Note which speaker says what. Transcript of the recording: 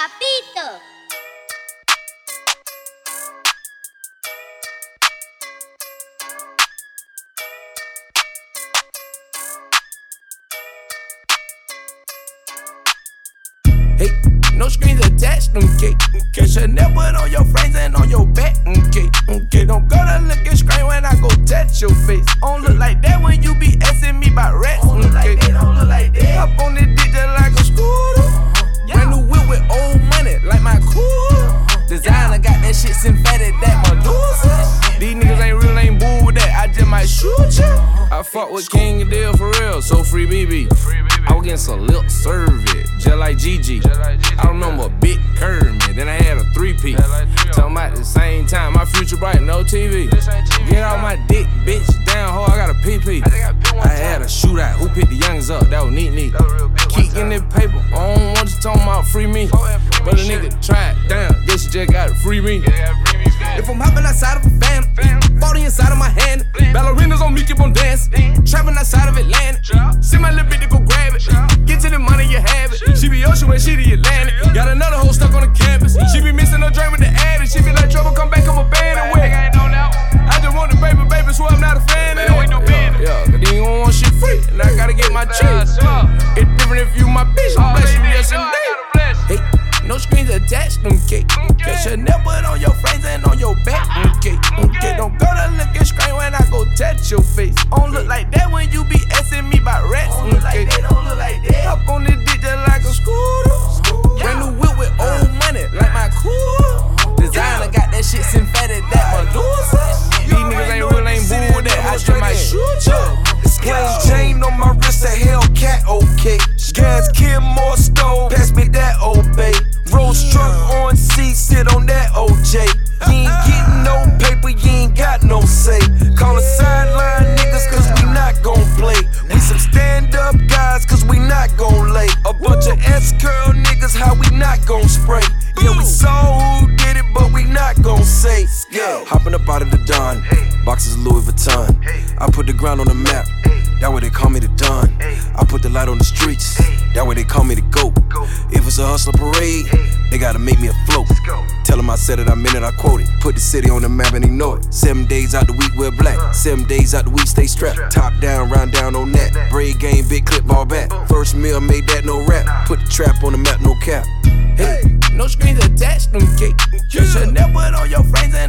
Speaker 1: papito.
Speaker 2: Hey, no screens attached, okay. Chanel put on your frames and on your back, okay. Don't go to look and scream when I go touch your face. Don't look like that when you be asking me about rats, okay. Don't look like that. Hop on this dick just like a scooter. Brand new whip with old money, like my cool. Designer got that shit synthetic, that Medusa. These niggas ain't real, ain't boo with that. I just might shoot ya. I fuck with King and Deal for real, so free BB. I was getting some lip service, just like Gigi. I remember a big curve, man. Then I had a 3P. Talking about the same time, my future bright, no TV. Get off my dick, bitch, down hard, I got a PP. I had a shootout, who picked the youngest up? That was neat. Keep in this paper, I don't want you talking about free me. But a nigga try it, damn, guess you just got to free me. If I'm hopping outside of a van, 40 inside of my hand. Ballerinas on me, keep on dancing. Trapping outside of Atlanta. Send my little bitch to go grab it. Get to the money, you have it. She be ocean when she the Atlantic. Got another hoe stuck on the campus. She be missing her drink with the addict. She be like trouble, come back, I'm a band and wet. I just want the baby, so I'm not a fan of it. Yeah, cause then you don't want shit free, and I gotta get my check. It's different if you my bitch, I'm blessed you yes indeed. Hey, no screens attached, okay. Chanel put on your frames and on your back, okay. Don't go to look and scream when I go touch your face. Don't look like that when you be asking me about rats, okay. Don't look like that. Hop on this dick just like a scooter. Brand new whip with old money, like my cool. Designer got that shit synthetic, that Medusa. These niggas ain't real, ain't boo with that. I straight might shoot ya.
Speaker 3: Plain chain on my wrist, a Hellcat, okay. Gas, Kim, more stove, pass me that old babe. Rose truck on seat, sit on that OJ. You ain't getting no paper, you ain't got no say. Call a sideline niggas, cause we not gon' play. We some stand-up guys, cause we not gon' lay. A bunch of S-curl niggas, how we not gon' spray. Yeah, we saw who did it, but we not gon' say. Yeah, hopping up out of the Don, boxes Louis Vuitton. I put the ground on the map, that way they call me the Don. I put the light on the streets, that way they call me the GOAT. If it's a hustler parade, they gotta make me afloat. Tell them I said it, I meant it, I quote it. Put the city on the map and they know it. 7 days out the week we're black, 7 days out the week stay strapped. Top down, round down on that. Braid game, big clip, ball back. First meal made that no rap. Put the trap on the map, no cap.
Speaker 2: Hey, no screens attached, okay. Chanel put on your frames and